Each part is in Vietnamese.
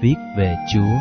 viết về Chúa.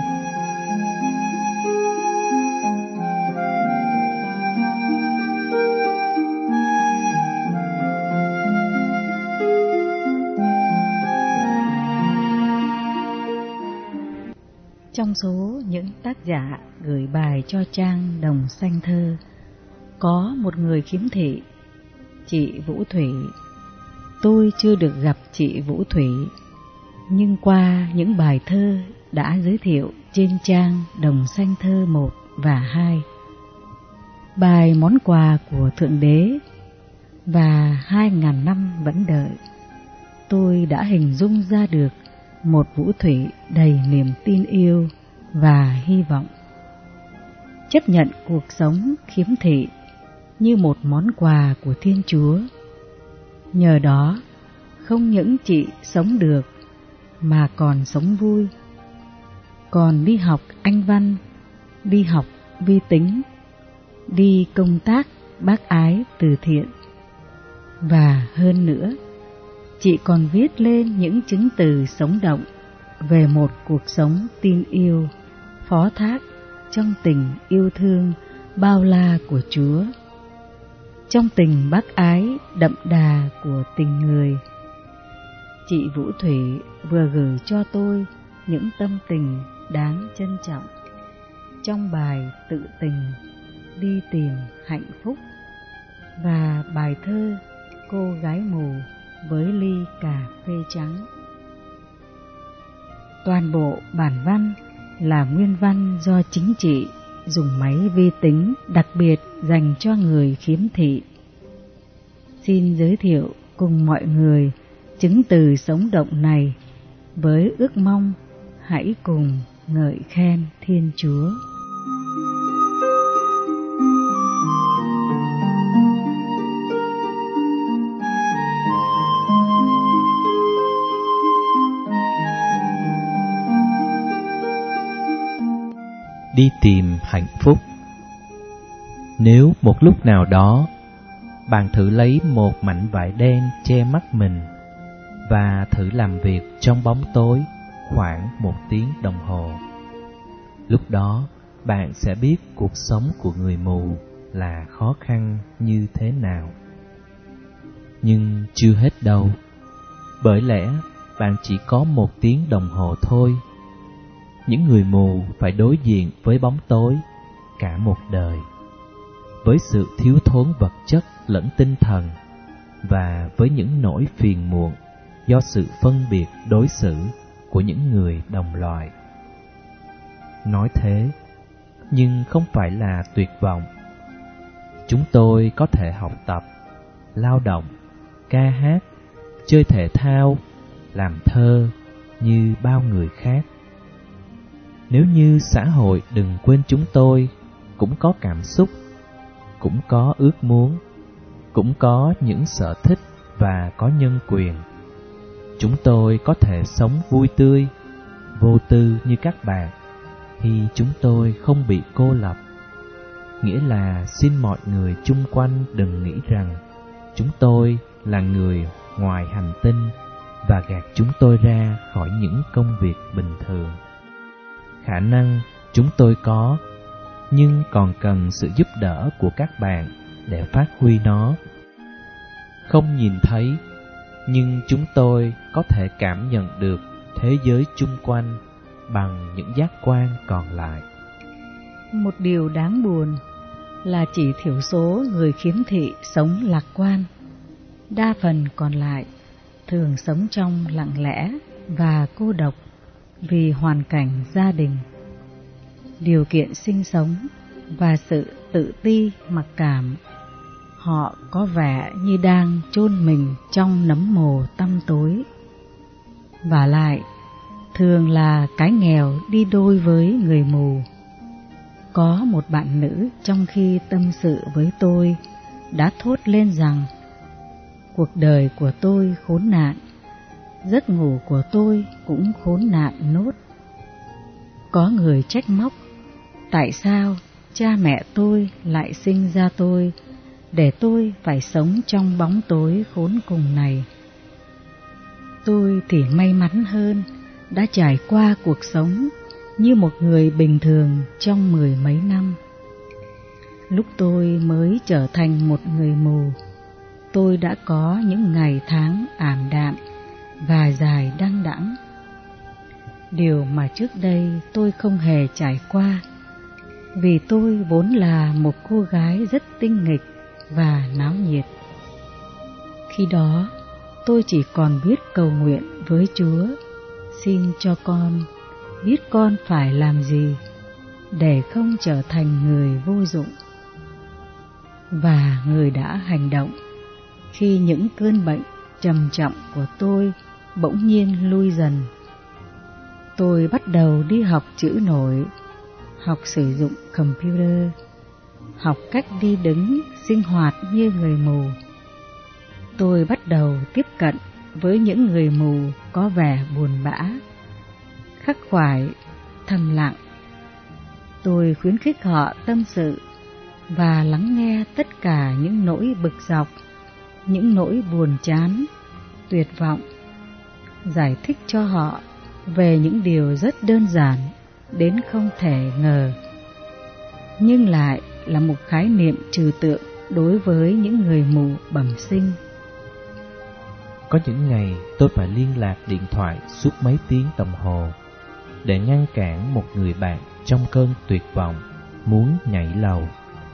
Trong số những tác giả gửi bài cho trang Đồng Xanh Thơ, có một người khiếm thị, chị Vũ Thủy. Tôi chưa được gặp chị Vũ Thủy, nhưng qua những bài thơ đã giới thiệu trên trang Đồng Xanh Thơ 1 và 2, bài Món Quà của Thượng Đế và 2000 năm vẫn đợi, tôi đã hình dung ra được một Vũ Thủy đầy niềm tin yêu và hy vọng, chấp nhận cuộc sống khiếm thị như một món quà của Thiên Chúa. Nhờ đó, không những chị sống được mà còn sống vui, còn đi học Anh văn, đi học vi tính, đi công tác bác ái từ thiện. Và hơn nữa, chị còn viết lên những chứng từ sống động về một cuộc sống tin yêu, phó thác trong tình yêu thương bao la của Chúa, trong tình bác ái đậm đà của tình người. Chị Vũ Thủy vừa gửi cho tôi những tâm tình đáng trân trọng trong bài Tự Tình Đi Tìm Hạnh Phúc và bài thơ Cô Gái Mù với ly cà phê trắng. Toàn bộ bản văn là nguyên văn do chính chị dùng máy vi tính đặc biệt dành cho người khiếm thị. Xin giới thiệu cùng mọi người chứng từ sống động này với ước mong hãy cùng ngợi khen Thiên Chúa. Đi tìm hạnh phúc. Nếu một lúc nào đó bạn thử lấy một mảnh vải đen che mắt mình và thử làm việc trong bóng tối khoảng 1 tiếng đồng hồ, lúc đó bạn sẽ biết cuộc sống của người mù là khó khăn như thế nào. Nhưng chưa hết đâu, bởi lẽ bạn chỉ có 1 tiếng đồng hồ thôi. Những người mù phải đối diện với bóng tối cả một đời, với sự thiếu thốn vật chất lẫn tinh thần, và với những nỗi phiền muộn do sự phân biệt đối xử của những người đồng loại. Nói thế, nhưng không phải là tuyệt vọng. Chúng tôi có thể học tập, lao động, ca hát, chơi thể thao, làm thơ như bao người khác. Nếu như xã hội đừng quên chúng tôi cũng có cảm xúc, cũng có ước muốn, cũng có những sở thích và có nhân quyền. Chúng tôi có thể sống vui tươi, vô tư như các bạn khi chúng tôi không bị cô lập. Nghĩa là xin mọi người chung quanh đừng nghĩ rằng chúng tôi là người ngoài hành tinh và gạt chúng tôi ra khỏi những công việc bình thường. Khả năng chúng tôi có, nhưng còn cần sự giúp đỡ của các bạn để phát huy nó. Không nhìn thấy, nhưng chúng tôi có thể cảm nhận được thế giới chung quanh bằng những giác quan còn lại. Một điều đáng buồn là chỉ thiểu số người khiếm thị sống lạc quan. Đa phần còn lại thường sống trong lặng lẽ và cô độc vì hoàn cảnh gia đình, điều kiện sinh sống và sự tự ti mặc cảm. Họ có vẻ như đang chôn mình trong nấm mồ tăm tối. Vả lại, thường là cái nghèo đi đôi với người mù. Có một bạn nữ trong khi tâm sự với tôi đã thốt lên rằng cuộc đời của tôi khốn nạn, giấc ngủ của tôi cũng khốn nạn nốt. Có người trách móc, tại sao cha mẹ tôi lại sinh ra tôi để tôi phải sống trong bóng tối khốn cùng này. Tôi thì may mắn hơn đã trải qua cuộc sống như một người bình thường trong 10 mấy năm. Lúc tôi mới trở thành một người mù, tôi đã có những ngày tháng ảm đạm và dài đăng đẵng. Điều mà trước đây tôi không hề trải qua, vì tôi vốn là một cô gái rất tinh nghịch và náo nhiệt. Khi đó, tôi chỉ còn biết cầu nguyện với Chúa, xin cho con biết con phải làm gì để không trở thành người vô dụng. Và người đã hành động khi những cơn bệnh trầm trọng của tôi bỗng nhiên lui dần. Tôi bắt đầu đi học chữ nổi, học sử dụng computer, học cách đi đứng sinh hoạt như người mù. Tôi bắt đầu tiếp cận với những người mù có vẻ buồn bã, khắc khoải, thầm lặng. Tôi khuyến khích họ tâm sự và lắng nghe tất cả những nỗi bực dọc, những nỗi buồn chán, tuyệt vọng, giải thích cho họ về những điều rất đơn giản đến không thể ngờ, nhưng lại là một khái niệm trừu tượng đối với những người mù bẩm sinh. Có những ngày tôi phải liên lạc điện thoại suốt mấy tiếng đồng hồ để ngăn cản một người bạn trong cơn tuyệt vọng muốn nhảy lầu.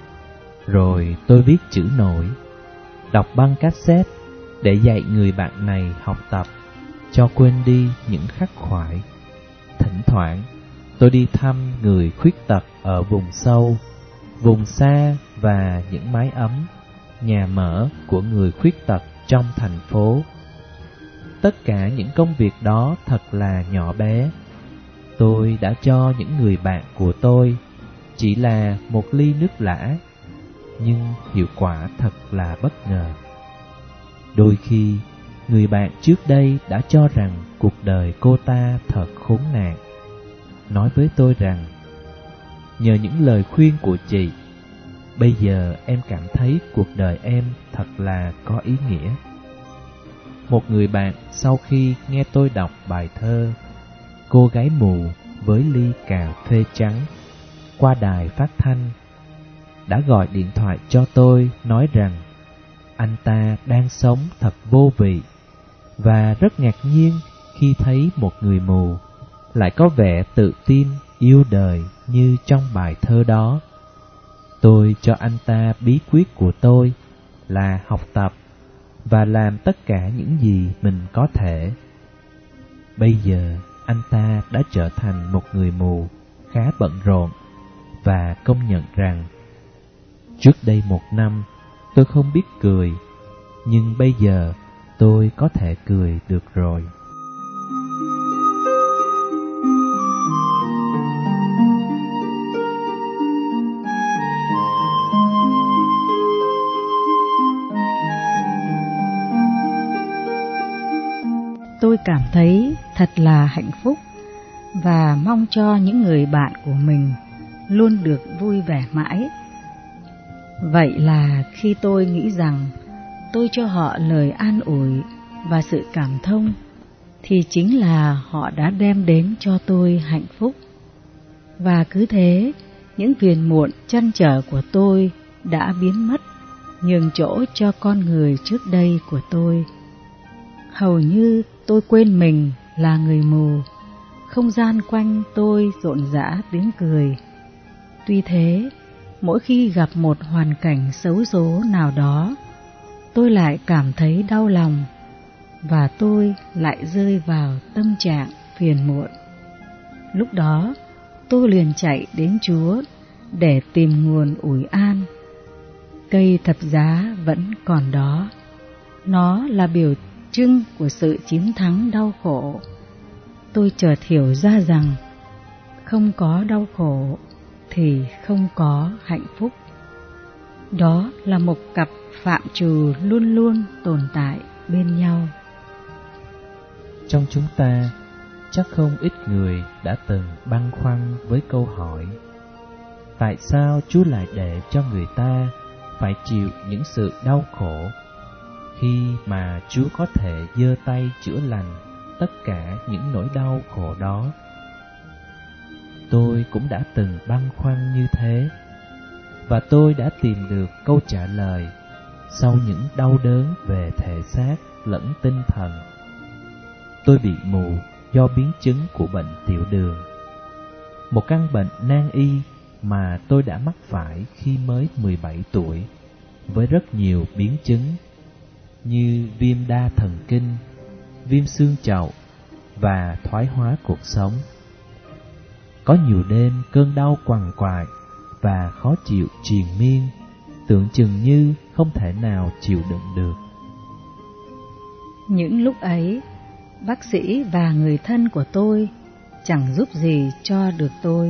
Rồi tôi viết chữ nổi, đọc băng cassette để dạy người bạn này học tập, cho quên đi những khắc khoải. Thỉnh thoảng tôi đi thăm người khuyết tật ở vùng sâu, vùng xa và những mái ấm, nhà mở của người khuyết tật trong thành phố. Tất cả những công việc đó thật là nhỏ bé. Tôi đã cho những người bạn của tôi chỉ là một ly nước lã, nhưng hiệu quả thật là bất ngờ. Đôi khi, người bạn trước đây đã cho rằng cuộc đời cô ta thật khốn nạn, nói với tôi rằng nhờ những lời khuyên của chị, bây giờ em cảm thấy cuộc đời em thật là có ý nghĩa. Một người bạn sau khi nghe tôi đọc bài thơ Cô gái mù với ly cà phê trắng qua đài phát thanh đã gọi điện thoại cho tôi nói rằng anh ta đang sống thật vô vị và rất ngạc nhiên khi thấy một người mù lại có vẻ tự tin, yêu đời như trong bài thơ đó. Tôi cho anh ta bí quyết của tôi là học tập và làm tất cả những gì mình có thể. Bây giờ anh ta đã trở thành một người mù khá bận rộn và công nhận rằng trước đây 1 năm tôi không biết cười, nhưng bây giờ tôi có thể cười được rồi. Tôi cảm thấy thật là hạnh phúc và mong cho những người bạn của mình luôn được vui vẻ mãi. Vậy là khi tôi nghĩ rằng tôi cho họ lời an ủi và sự cảm thông, thì chính là họ đã đem đến cho tôi hạnh phúc. Và cứ thế, những phiền muộn trăn trở của tôi đã biến mất, nhường chỗ cho con người trước đây của tôi. Hầu như tôi quên mình là người mù, không gian quanh tôi rộn rã tiếng cười. Tuy thế, mỗi khi gặp một hoàn cảnh xấu số nào đó, tôi lại cảm thấy đau lòng, và tôi lại rơi vào tâm trạng phiền muộn. Lúc đó, tôi liền chạy đến Chúa để tìm nguồn ủi an. Cây thập giá vẫn còn đó, nó là biểu trưng của sự chiến thắng đau khổ. Tôi chợt hiểu ra rằng không có đau khổ thì không có hạnh phúc. Đó là một cặp phạm trù luôn luôn tồn tại bên nhau. Trong chúng ta, chắc không ít người đã từng băn khoăn với câu hỏi: tại sao Chúa lại để cho người ta phải chịu những sự đau khổ khi mà Chúa có thể giơ tay chữa lành tất cả những nỗi đau khổ đó. Tôi cũng đã từng băn khoăn như thế, và tôi đã tìm được câu trả lời sau những đau đớn về thể xác lẫn tinh thần. Tôi bị mù do biến chứng của bệnh tiểu đường, một căn bệnh nan y mà tôi đã mắc phải khi mới 17 tuổi, với rất nhiều biến chứng như viêm đa thần kinh, viêm xương chậu và thoái hóa cuộc sống. Có nhiều đêm cơn đau quằn quại và khó chịu triền miên, tưởng chừng như không thể nào chịu đựng được. Những lúc ấy, bác sĩ và người thân của tôi chẳng giúp gì cho được tôi.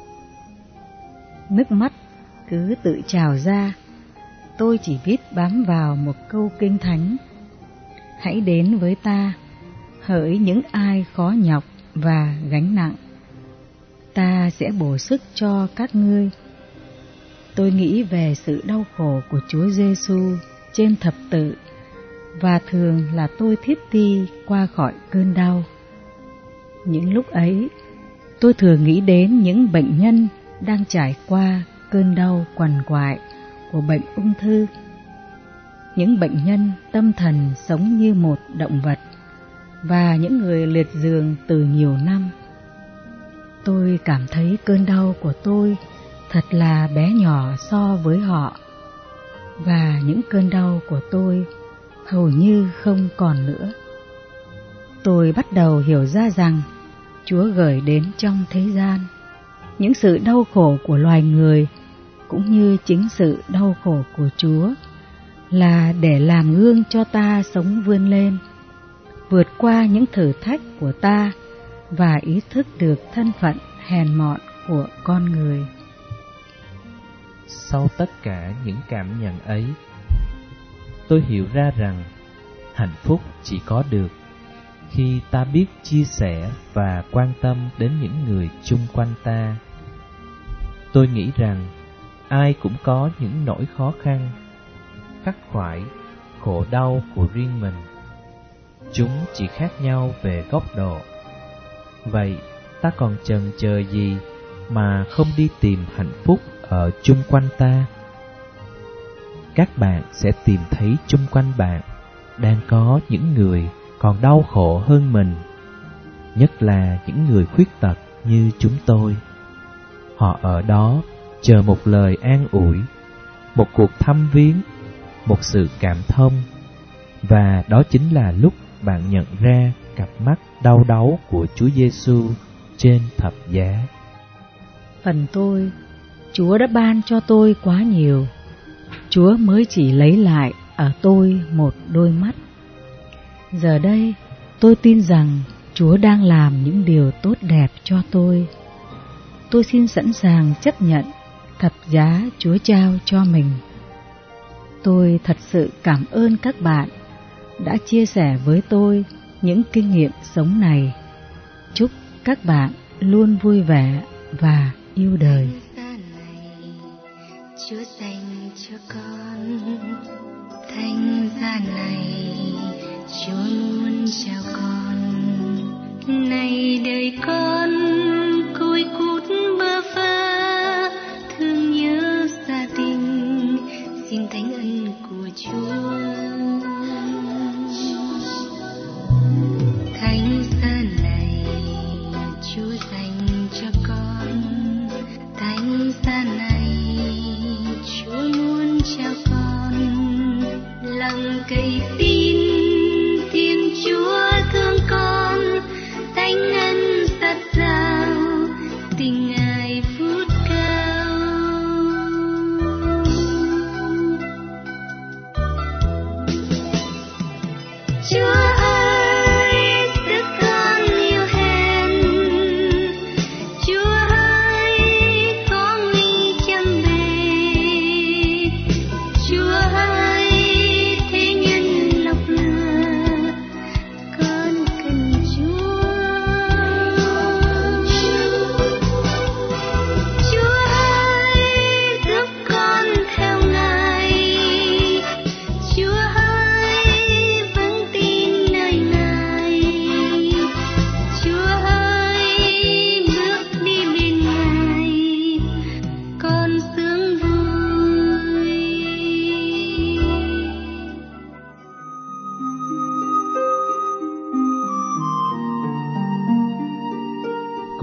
Nước mắt cứ tự trào ra, tôi chỉ biết bám vào một câu kinh thánh: hãy đến với ta, hỡi những ai khó nhọc và gánh nặng, ta sẽ bổ sức cho các ngươi. Tôi nghĩ về sự đau khổ của Chúa Giêsu trên thập tự, và thường là tôi thiếp đi qua khỏi cơn đau. Những lúc ấy, tôi thường nghĩ đến những bệnh nhân đang trải qua cơn đau quằn quại của bệnh ung thư, những bệnh nhân tâm thần sống như một động vật, và những người liệt giường từ nhiều năm. Tôi cảm thấy cơn đau của tôi thật là bé nhỏ so với họ, và những cơn đau của tôi hầu như không còn nữa. Tôi bắt đầu hiểu ra rằng Chúa gửi đến trong thế gian những sự đau khổ của loài người, cũng như chính sự đau khổ của Chúa, là để làm gương cho ta sống vươn lên, vượt qua những thử thách của ta và ý thức được thân phận hèn mọn của con người. Sau tất cả những cảm nhận ấy, tôi hiểu ra rằng hạnh phúc chỉ có được khi ta biết chia sẻ và quan tâm đến những người chung quanh ta. Tôi nghĩ rằng ai cũng có những nỗi khó khăn, khắc khoải, khổ đau của riêng mình. Chúng chỉ khác nhau về góc độ. Vậy ta còn chần chờ gì mà không đi tìm hạnh phúc ở chung quanh ta? Các bạn sẽ tìm thấy chung quanh bạn đang có những người còn đau khổ hơn mình, nhất là những người khuyết tật như chúng tôi. Họ ở đó chờ một lời an ủi, một cuộc thăm viếng, một sự cảm thông, và đó chính là lúc bạn nhận ra cặp mắt đau đáu của Chúa Giêsu trên thập giá. Phần tôi, Chúa đã ban cho tôi quá nhiều. Chúa mới chỉ lấy lại ở tôi một đôi mắt. Giờ đây, tôi tin rằng Chúa đang làm những điều tốt đẹp cho tôi. Tôi xin sẵn sàng chấp nhận thập giá Chúa trao cho mình. Tôi thật sự cảm ơn các bạn đã chia sẻ với tôi những kinh nghiệm sống này. Chúc các bạn luôn vui vẻ và yêu đời. Chúa dành cho con thánh giá này, Chúa muốn chào con. Này đời con côi cút bơ vơ, thương nhớ gia đình, xin thánh ân của Chúa. Thánh giá này Chúa dành cho con, thánh giá này Chúa muốn chào con. Lặng cây tin Thiên Chúa thương con, thánh ân dạt dào, tình Ngài vút cao. Chúa ơi, sức con yêu hèn, Chúa ơi, có nguy trăm bề, Chúa ơi, thế nhân lọc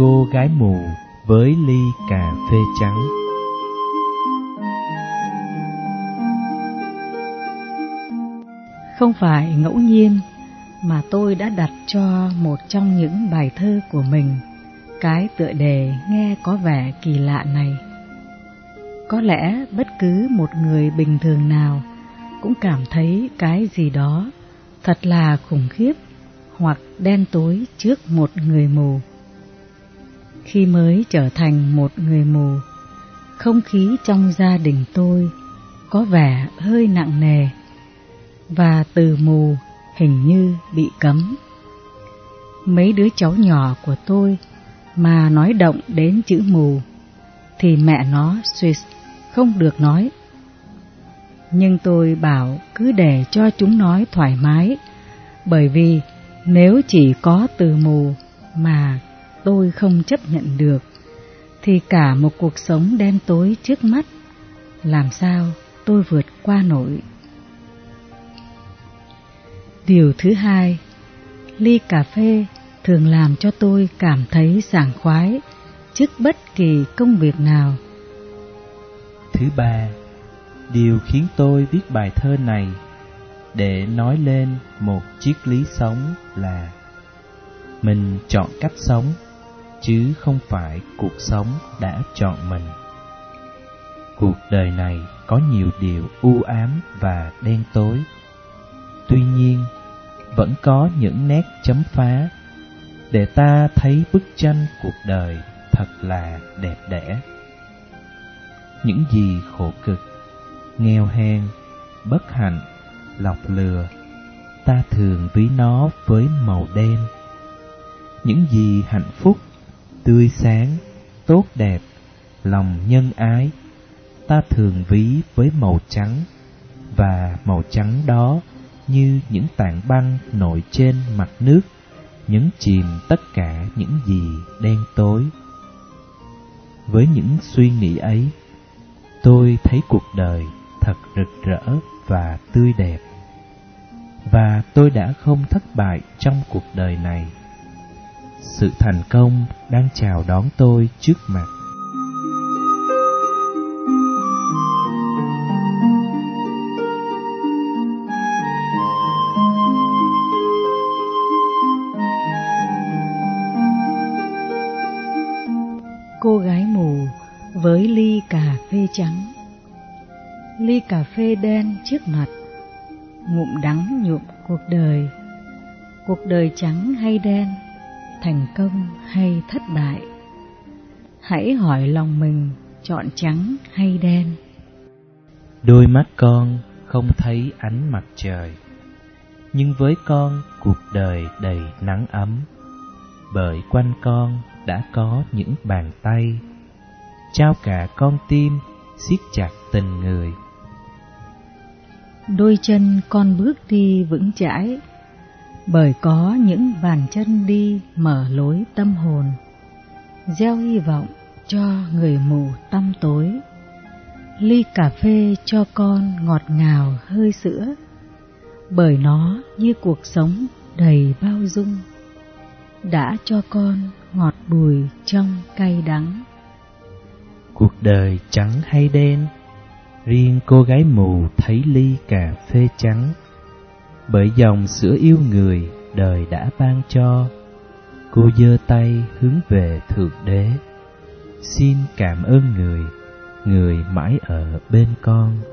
cô gái mù với ly cà phê trắng. Không phải ngẫu nhiên mà tôi đã đặt cho một trong những bài thơ của mình cái tựa đề nghe có vẻ kỳ lạ này. Có lẽ bất cứ một người bình thường nào cũng cảm thấy cái gì đó thật là khủng khiếp hoặc đen tối trước một người mù. Khi mới trở thành một người mù, không khí trong gia đình tôi có vẻ hơi nặng nề, và từ mù hình như bị cấm. Mấy đứa cháu nhỏ của tôi mà nói động đến chữ mù thì mẹ nó suýt không được nói. Nhưng tôi bảo cứ để cho chúng nói thoải mái, bởi vì nếu chỉ có từ mù mà tôi không chấp nhận được thì cả một cuộc sống đen tối trước mắt làm sao tôi vượt qua nổi. Điều thứ hai, ly cà phê thường làm cho tôi cảm thấy sảng khoái trước bất kỳ công việc nào. Thứ ba, điều khiến tôi viết bài thơ này để nói lên một triết lý sống là mình chọn cách sống, chứ không phải cuộc sống đã chọn mình. Cuộc đời này có nhiều điều u ám và đen tối. Tuy nhiên, vẫn có những nét chấm phá để ta thấy bức tranh cuộc đời thật là đẹp đẽ. Những gì khổ cực, nghèo hèn, bất hạnh, lọc lừa, ta thường ví nó với màu đen. Những gì hạnh phúc, tươi sáng, tốt đẹp, lòng nhân ái, ta thường ví với màu trắng, và màu trắng đó như những tảng băng nổi trên mặt nước, nhấn chìm tất cả những gì đen tối. Với những suy nghĩ ấy, tôi thấy cuộc đời thật rực rỡ và tươi đẹp. Và tôi đã không thất bại trong cuộc đời này. Sự thành công đang chào đón tôi trước mặt. Cô gái mù với ly cà phê trắng. Ly cà phê đen trước mặt, ngụm đắng nhuộm cuộc đời. Cuộc đời trắng hay đen, thành công hay thất bại. Hãy hỏi lòng mình chọn trắng hay đen. Đôi mắt con không thấy ánh mặt trời, nhưng với con cuộc đời đầy nắng ấm. Bởi quanh con đã có những bàn tay trao cả con tim siết chặt tình người. Đôi chân con bước đi vững chãi, bởi có những bàn chân đi mở lối tâm hồn, gieo hy vọng cho người mù tăm tối. Ly cà phê cho con ngọt ngào hơi sữa, bởi nó như cuộc sống đầy bao dung, đã cho con ngọt bùi trong cay đắng. Cuộc đời trắng hay đen, riêng cô gái mù thấy ly cà phê trắng, bởi dòng sữa yêu người đời đã ban cho. Cô giơ tay hướng về Thượng Đế, xin cảm ơn người, người mãi ở bên con.